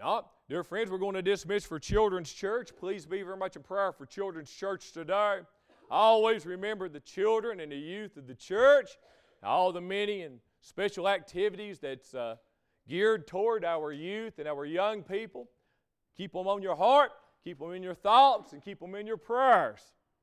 Now, dear friends, we're going to dismiss for Children's Church. Please be very much a prayer for Children's Church today. Always remember the children and the youth of the church, all the many and special activities that's geared toward our youth and our young people. Keep them on your heart, keep them in your thoughts, and keep them in your prayers.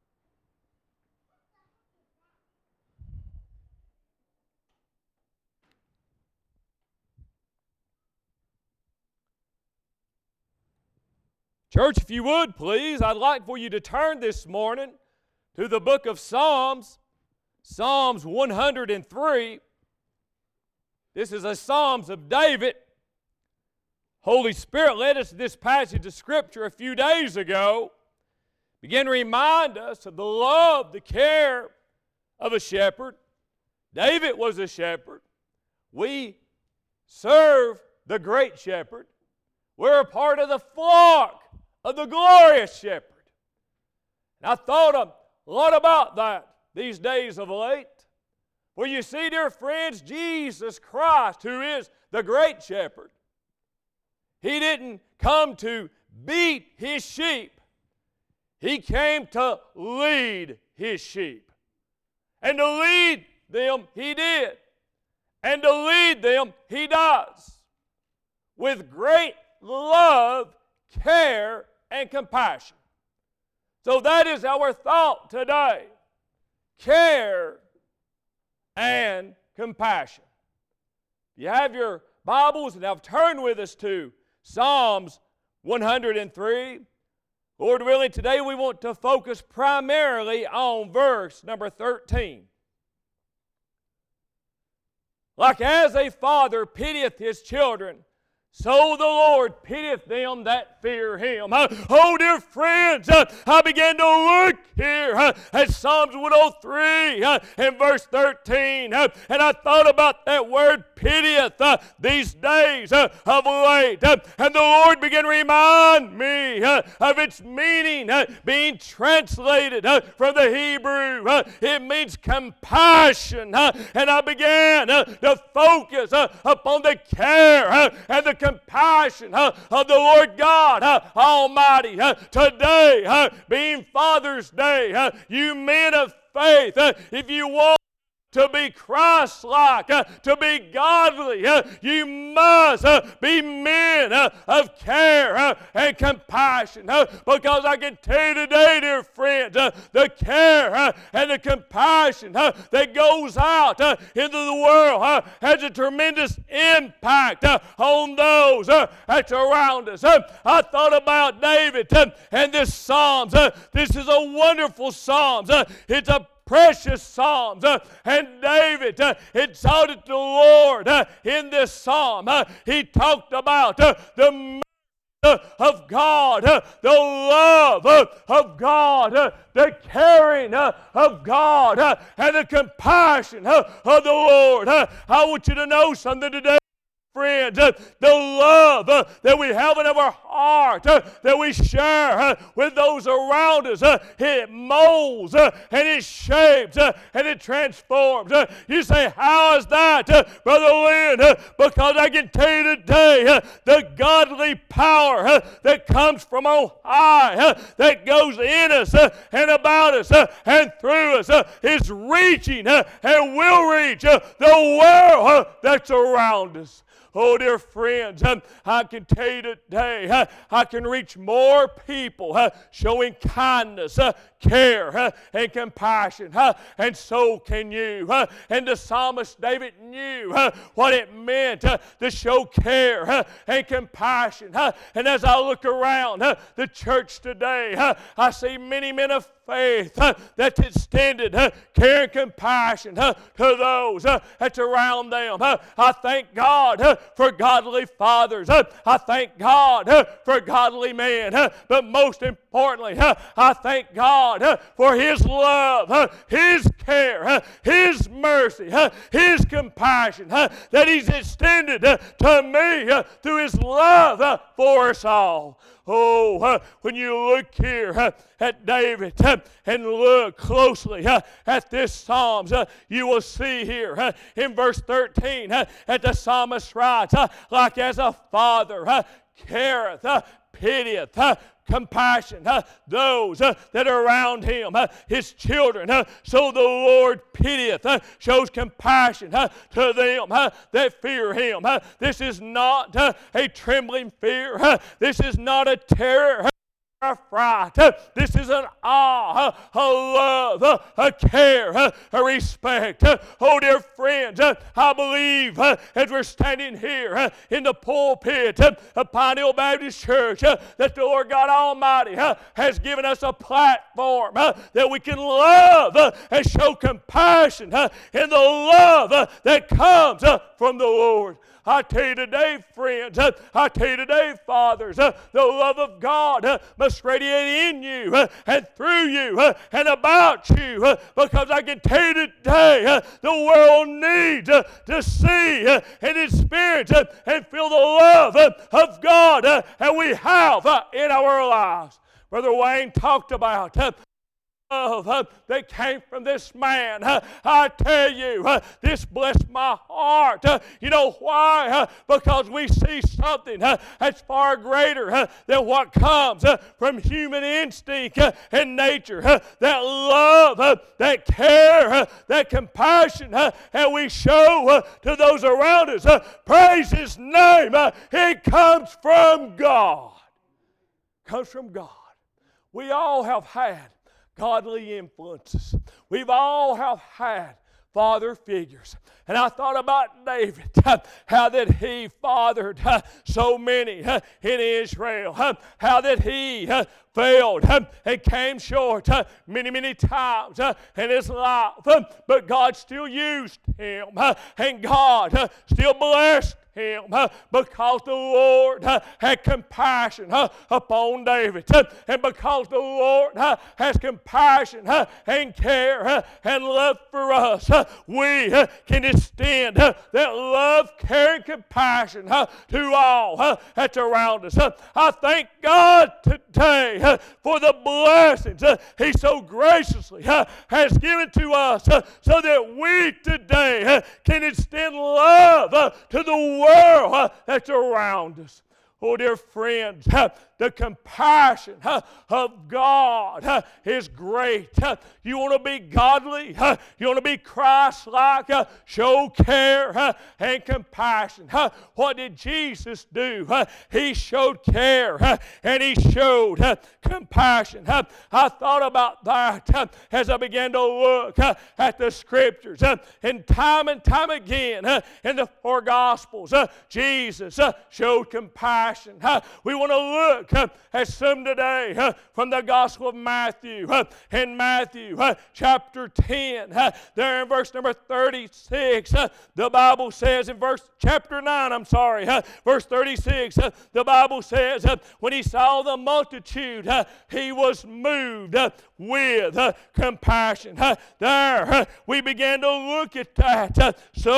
Church, if you would, please, I'd like for you to turn this morning to the book of Psalms, Psalms 103. This is a Psalms of David. Holy Spirit led us to this passage of Scripture a few days ago. Began to remind us of the love, the care of a shepherd. David was a shepherd. We serve the great shepherd. We're a part of the flock of the glorious shepherd. And I thought a lot about that these days of late. Well, you see, dear friends, Jesus Christ, who is the great shepherd, He didn't come to beat His sheep. He came to lead His sheep. And to lead them, He did. And to lead them, He does. With great love, care, and compassion. So that is our thought today. Care and compassion. If you have your Bibles, and now turn with us to Psalms 103. Lord willing, today we want to focus primarily on verse number 13. Like as a father pitieth his children, so the Lord pitieth them that fear Him. Oh, dear friends, I began to look here at Psalms 103 and verse 13, and I thought about that word pitieth these days of late. And the Lord began to remind me of its meaning being translated from the Hebrew. It means compassion. And I began to focus upon the care and the compassion of the Lord God Almighty. Today, being Father's Day, you men of faith, if you want to be Christ-like, to be godly, you must be men of care and compassion. Because I can tell you today, dear friends, the care and the compassion that goes out into the world has a tremendous impact on those that's around us. I thought about David and this Psalms. This is a wonderful Psalms. It's a precious Psalms. And David exalted the Lord in this Psalm. He talked about the mercy of God, the love of God, the caring of God, and the compassion of the Lord. I want you to know something today, friends, the love that we have in our heart, that we share with those around us, it molds and it shapes and it transforms. You say, how is that, Brother Lynn? Because I can tell you today, the godly power that comes from on high, that goes in us and about us and through us, is reaching and will reach the world that's around us. Oh, dear friends, I can tell you today, I can reach more people showing kindness, care, and compassion, and so can you. And the psalmist David knew what it meant to show care and compassion. And as I look around the church today, I see many men of faith that's extended care and compassion to those that's around them. I thank God for godly fathers. I thank God for godly men. But most importantly, I thank God for His love, His care, His mercy, His compassion that He's extended to me through His love for us all. Oh, when you look here at David and look closely at this Psalms, you will see here in verse 13 that the psalmist writes, like as a father careth, pitieth, compassion, those that are around him, his children. So the Lord pitieth, shows compassion to them that fear him. This is not a trembling fear. This is not a terror, a fright. This is an awe, a love, a care, a respect. Oh, dear friends, I believe as we're standing here in the pulpit of Pine Hill Baptist Church that the Lord God Almighty has given us a platform that we can love and show compassion in the love that comes from the Lord. I tell you today, friends, I tell you today, fathers, the love of God must radiate in you and through you and about you, because I can tell you today, the world needs to see and experience and feel the love of God and we have in our lives. Brother Wayne talked about love that came from this man. I tell you, this blessed my heart. You know why? Because we see something that's far greater than what comes from human instinct and nature. That love, that care, that compassion, and we show to those around us. Praise His name. It comes from God. Comes from God. We all have had godly influences. We've all have had father figures. And I thought about David, how that he fathered so many in Israel, how that he failed and came short many, many times in his life. But God still used him, and God still blessed him because the Lord had compassion upon David, and because the Lord has compassion and care and love for us, we can extend that love, care, and compassion to all that's around us. I thank God today for the blessings He so graciously has given to us, so that we today can extend love to the world that's around us. Oh, dear friends, the compassion of God is great. You want to be godly? You want to be Christ-like? Show care and compassion. What did Jesus do? He showed care and He showed compassion. I thought about that as I began to look at the Scriptures. And time again in the four Gospels, Jesus showed compassion. We want to look at some today from the Gospel of Matthew. In Matthew chapter 10, there in verse number 36, the Bible says, in chapter 9, verse 36, the Bible says, when He saw the multitude, He was moved with compassion. There we began to look at that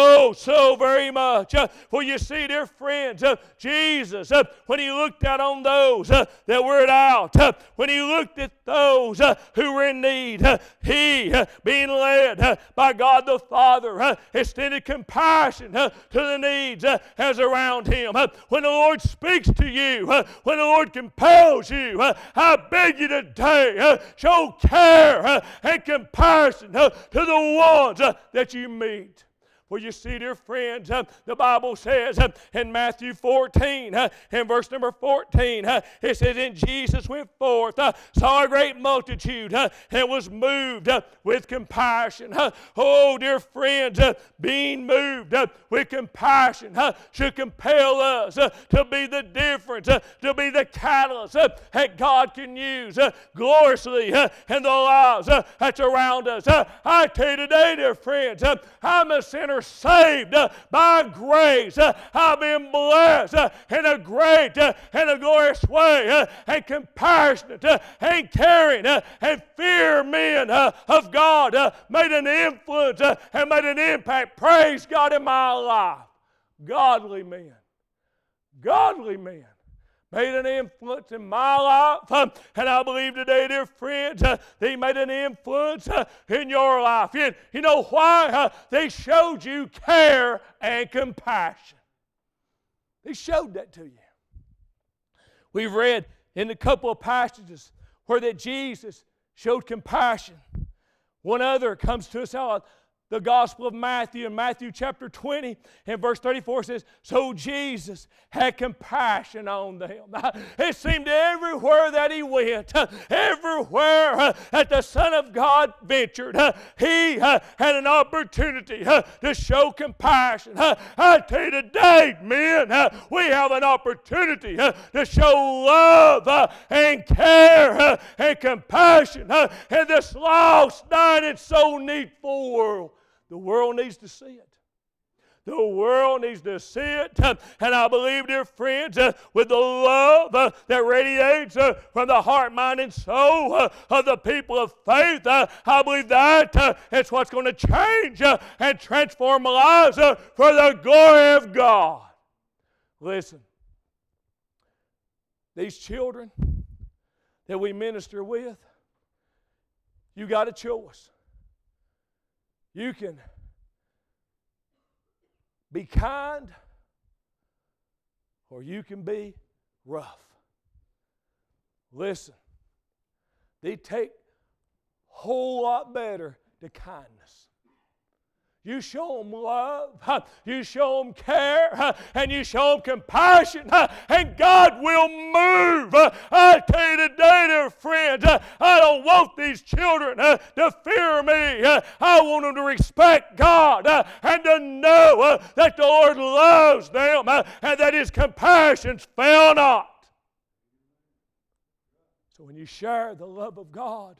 so very much. For you see, dear friends, Jesus, when He looked out on those that were out, when He looked at those who were in need, He, being led by God the Father, extended compassion to the needs as around Him. When the Lord speaks to you, when the Lord compels you, I beg you today, show care and compassion to the ones that you meet. Well, you see, dear friends, the Bible says in Matthew 14, in verse number 14, it says, and Jesus went forth, saw a great multitude, and was moved with compassion. Oh, dear friends, being moved with compassion should compel us to be the difference, to be the catalyst that God can use gloriously in the lives that's around us. I tell you today, dear friends, I'm a sinner saved by grace. I've been blessed in a great and a glorious way, and compassionate and caring and fear men of God made an influence and made an impact, praise God, in my life. Godly men made an influence in my life, and I believe today, dear friends, they made an influence in your life. You know why? They showed you care and compassion. They showed that to you. We've read in a couple of passages where that Jesus showed compassion. One other comes to us out of the Gospel of Matthew, in Matthew chapter 20, and verse 34 says, so Jesus had compassion on them. It seemed everywhere that he went, everywhere that the Son of God ventured, he had an opportunity to show compassion. I tell you today, men, we have an opportunity to show love and care and compassion in this lost, dying, and so needful world. The world needs to see it. The world needs to see it. And I believe, dear friends, with the love that radiates from the heart, mind, and soul of the people of faith, I believe that is what's going to change and transform lives for the glory of God. Listen, these children that we minister with, you got a choice. You can be kind or you can be rough. Listen, they take a whole lot better to kindness. You show them love, you show them care, and you show them compassion, and God will move. I tell you today, dear friends, I don't want these children to fear me. I want them to respect God and to know that the Lord loves them and that His compassions fail not. So when you share the love of God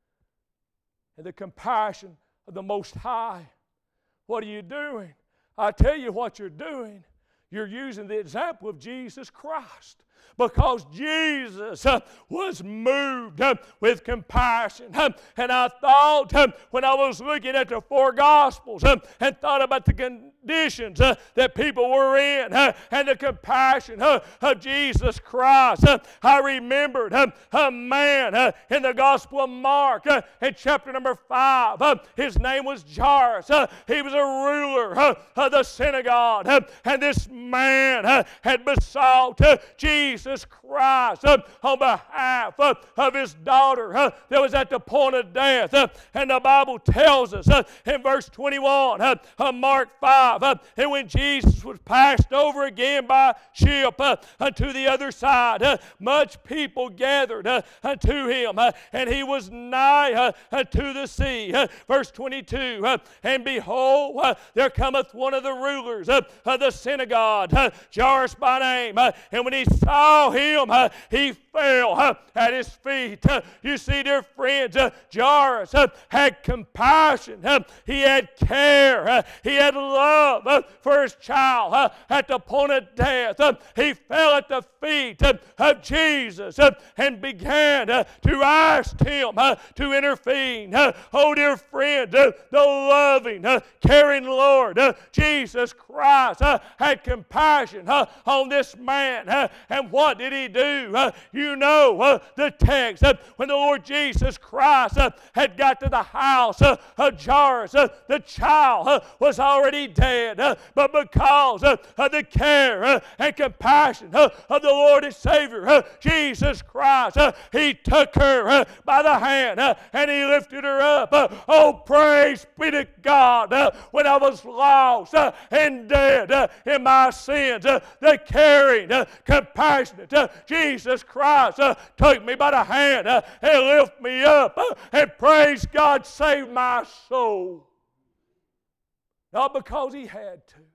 and the compassion of the Most High, what are you doing? I tell you what you're doing. You're using the example of Jesus Christ. Because Jesus was moved with compassion. And I thought, when I was looking at the four Gospels and thought about the conditions that people were in and the compassion of Jesus Christ, I remembered a man in the Gospel of Mark in chapter number 5. His name was Jairus. He was a ruler of the synagogue. And this man had besought Jesus Christ on behalf of his daughter that was at the point of death. And the Bible tells us in verse 21 of Mark 5, and when Jesus was passed over again by ship unto the other side, much people gathered unto him, and he was nigh unto the sea. Verse 22, and behold, there cometh one of the rulers of the synagogue, Jairus by name, and when he saw him, he fell at his feet. You see, dear friends, Jairus had compassion. He had care. He had love for his child at the point of death. He fell at the feet of Jesus and began to ask him to intervene. Oh, dear friend, the loving, caring Lord Jesus Christ had compassion on this man. And what did he do? You know the text. When the Lord Jesus Christ had got to the house of Jairus, the child was already dead. But because of the care and compassion of the Lord and Savior, Jesus Christ, He took her by the hand and He lifted her up. Oh, praise be to God. When I was lost and dead in my sins, the caring, compassionate Jesus Christ took me by the hand and lifted me up, and praise God, saved my soul. Not because He had to,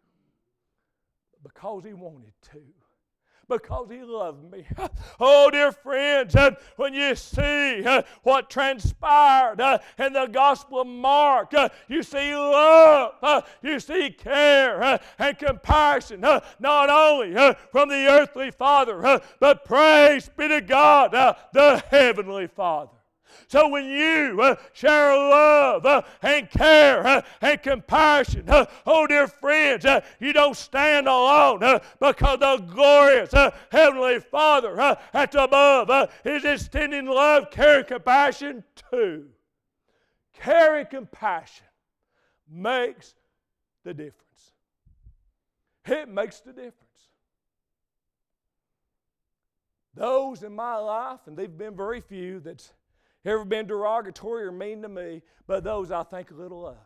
but because He wanted to. Because He loved me. Oh, dear friends, when you see what transpired in the Gospel of Mark, you see love, you see care and compassion, not only from the earthly Father, but praise be to God, the Heavenly Father. So when you share love and care and compassion, oh, dear friends, you don't stand alone because the glorious Heavenly Father at above is extending love, care, and compassion too. Care and compassion makes the difference. It makes the difference. those in my life, and they've been very few, that's ever been derogatory or mean to me, but those I think a little of.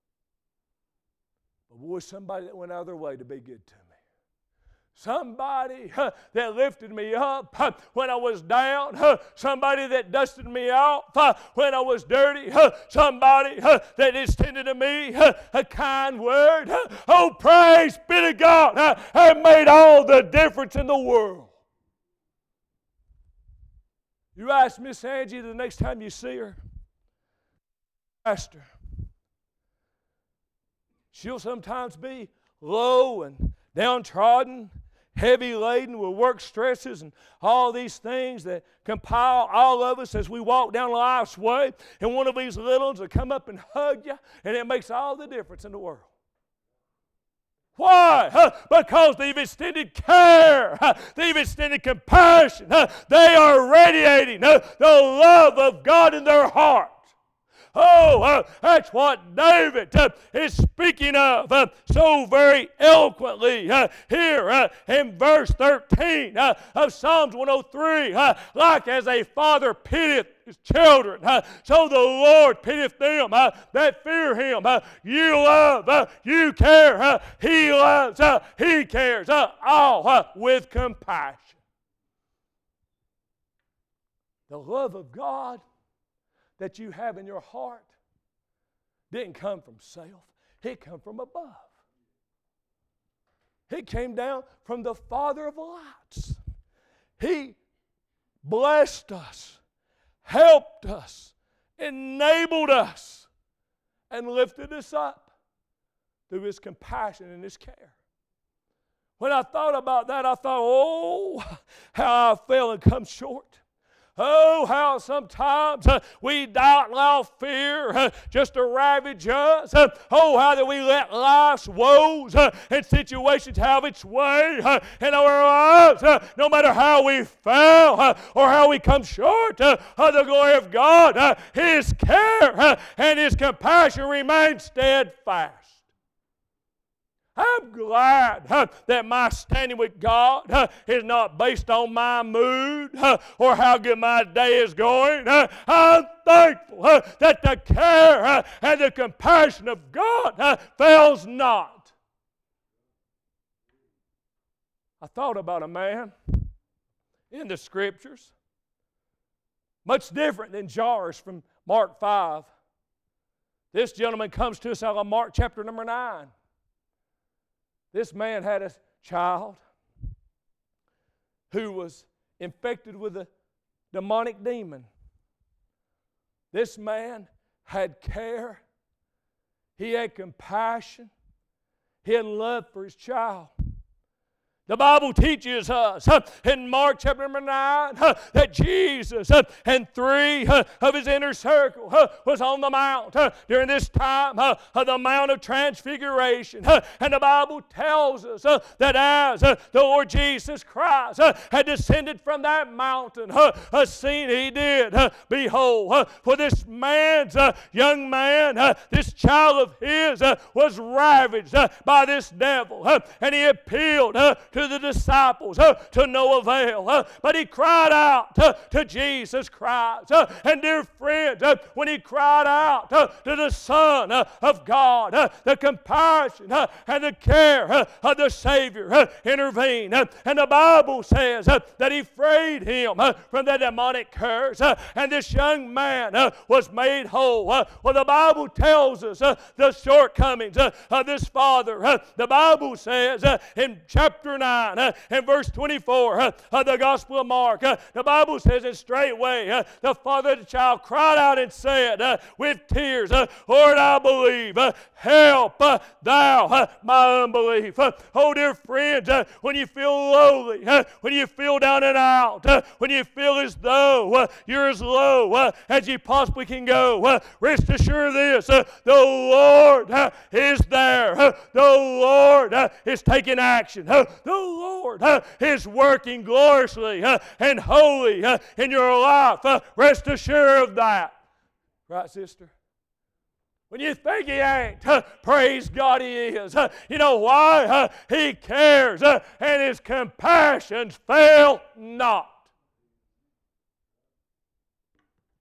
But boy, somebody that went out of their way to be good to me. Somebody that lifted me up when I was down. Somebody that dusted me off when I was dirty. Somebody that extended to me a kind word. Oh, praise be to God. It made all the difference in the world. You ask Miss Angie the next time you see her, Pastor, she'll sometimes be low and downtrodden, heavy laden with work stresses and all these things that compile all of us as we walk down life's way. And one of these little ones will come up and hug you, and it makes all the difference in the world. Why? Because they've extended care. They've extended compassion. They are radiating the love of God in their heart. Oh, that's what David is speaking of so very eloquently here in verse 13 of Psalms 103. Like as a father pitieth his children, so the Lord pitieth them that fear him. You love, you care, he loves, he cares, all with compassion. The love of God that you have in your heart didn't come from self. It came from above. It came down from the Father of lights. He blessed us, helped us, enabled us, and lifted us up through His compassion and His care. When I thought about that, I thought, oh, how I fell and come short. Oh, how sometimes we doubt and allow fear just to ravage us. Oh, how that we let life's woes and situations have its way in our lives, no matter how we fail or how we come short of the glory of God. His care and His compassion remain steadfast. I'm glad that my standing with God is not based on my mood or how good my day is going. I'm thankful that the care and the compassion of God fails not. I thought about a man in the Scriptures, much different than Jairus from Mark 5. This gentleman comes to us out of Mark chapter number 9. This man had a child who was infected with a demonic demon. This man had care. He had compassion. He had love for his child. The Bible teaches us in Mark chapter number 9 that Jesus and 3 of His inner circle was on the mount during this time of the Mount of Transfiguration. And the Bible tells us that as the Lord Jesus Christ had descended from that mountain, a scene He did behold. For this man's young man, this child of his was ravaged by this devil. And he appealed to the disciples to no avail. But he cried out to Jesus Christ. And dear friends, when he cried out to the Son of God, the compassion and the care of the Savior intervened. And the Bible says that He freed him from the demonic curse. And this young man was made whole. Well, the Bible tells us the shortcomings of this father. The Bible says in chapter 9 and verse 24 of the Gospel of Mark, the Bible says, and straightway the father of the child cried out and said with tears, Lord, I believe, help thou my unbelief. Oh, dear friends, when you feel lowly, when you feel down and out, when you feel as though you're as low as you possibly can go, rest assured this, the Lord is there. The Lord is taking action. The Lord is working gloriously and holy in your life. Rest assured of that. Right, sister? When you think He ain't, praise God, He is. You know why? He cares, and His compassions fail not.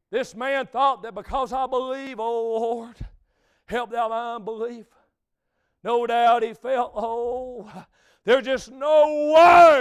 This man thought that because I believe, oh Lord, help thou my unbelief. No doubt he felt, oh, there's just no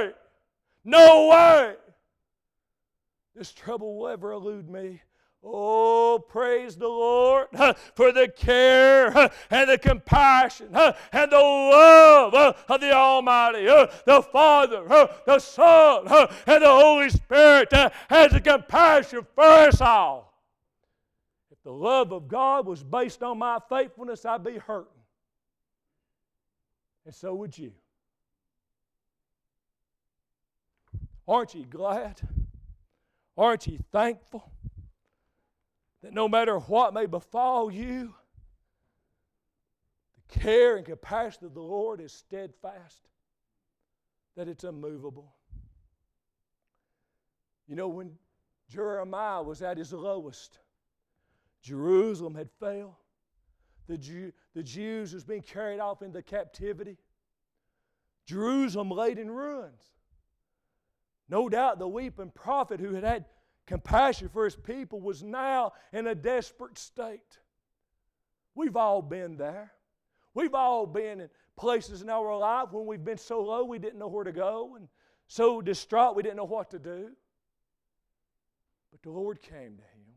way this trouble will ever elude me. Oh, praise the Lord for the care and the compassion and the love of the Almighty. The Father, the Son, and the Holy Spirit has a compassion for us all. If the love of God was based on my faithfulness, I'd be hurting. And so would you. Aren't you glad? Aren't you thankful that no matter what may befall you, the care and compassion of the Lord is steadfast, that it's unmovable? You know, when Jeremiah was at his lowest, Jerusalem had fell. The Jews was being carried off into captivity. Jerusalem laid in ruins. No doubt the weeping prophet who had compassion for his people was now in a desperate state. We've all been there. We've all been in places in our life when we've been so low we didn't know where to go and so distraught we didn't know what to do. But the Lord came to him,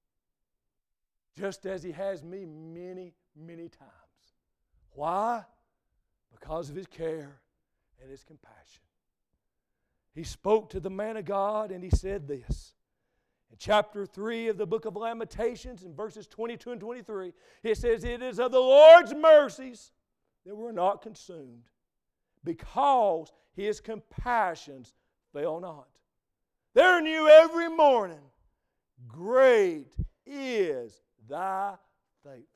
just as He has me many, many times. Why? Because of His care and His compassion. He spoke to the man of God and he said this. In chapter 3 of the book of Lamentations, in verses 22 and 23, it says, "It is of the Lord's mercies that we're not consumed, because His compassions fail not. They're new every morning. Great is thy faithfulness."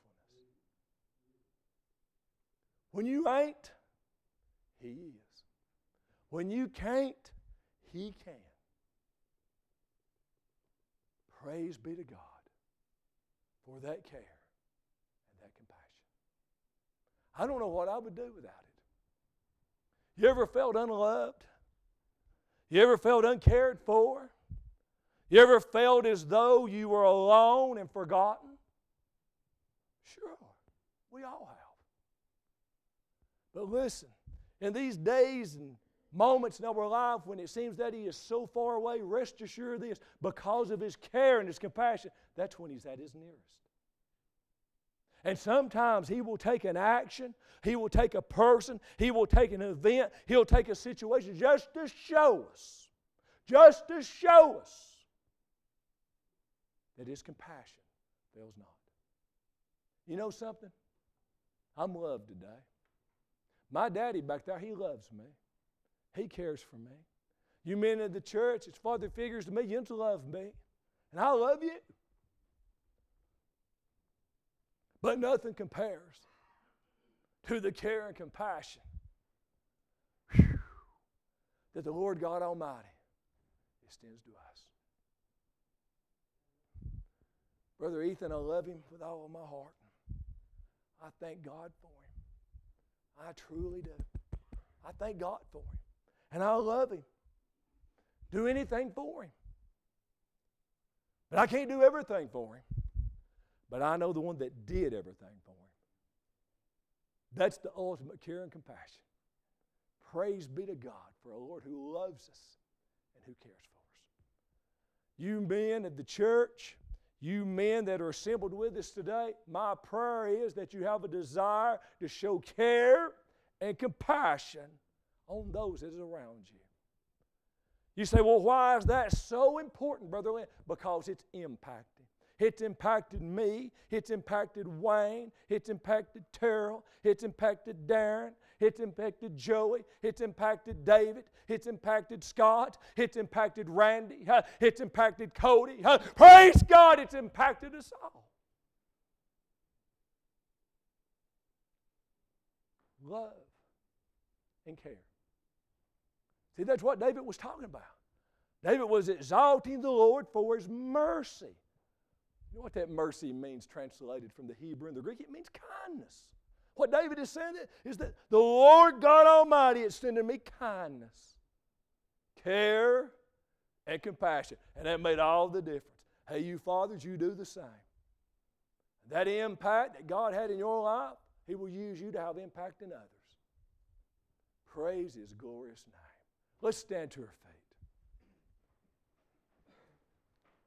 When you ain't, He is. When you can't, He can. Praise be to God for that care and that compassion. I don't know what I would do without it. You ever felt unloved? You ever felt uncared for? You ever felt as though you were alone and forgotten? Sure, we all have. But listen, in these days and moments in our life when it seems that He is so far away, rest assured of this, because of His care and His compassion, that's when He's at His nearest. And sometimes He will take an action, He will take a person, He will take an event, He'll take a situation just to show us that His compassion fails not. You know something? I'm loved today. My daddy back there, he loves me. He cares for me. You men of the church, as father figures to me, you love me. And I love you. But nothing compares to the care and compassion that the Lord God Almighty extends to us. Brother Ethan, I love him with all of my heart. I thank God for him. I truly do. I thank God for him. And I love him. Do anything for him. But I can't do everything for him. But I know the one that did everything for him. That's the ultimate care and compassion. Praise be to God for a Lord who loves us and who cares for us. You men of the church, you men that are assembled with us today, my prayer is that you have a desire to show care and compassion on those that are around you. You say, well, why is that so important, Brother Lynn? Because it's impacting. It's impacted me. It's impacted Wayne. It's impacted Terrell. It's impacted Darren. It's impacted Joey. It's impacted David. It's impacted Scott. It's impacted Randy. It's impacted Cody. Praise God, it's impacted us all. Love and care. See, that's what David was talking about. David was exalting the Lord for His mercy. You know what that mercy means translated from the Hebrew and the Greek? It means kindness. What David is saying is that the Lord God Almighty extended me kindness, care, and compassion. And that made all the difference. Hey, you fathers, you do the same. That impact that God had in your life, He will use you to have impact in others. Praise His glorious name. Let's stand to our feet.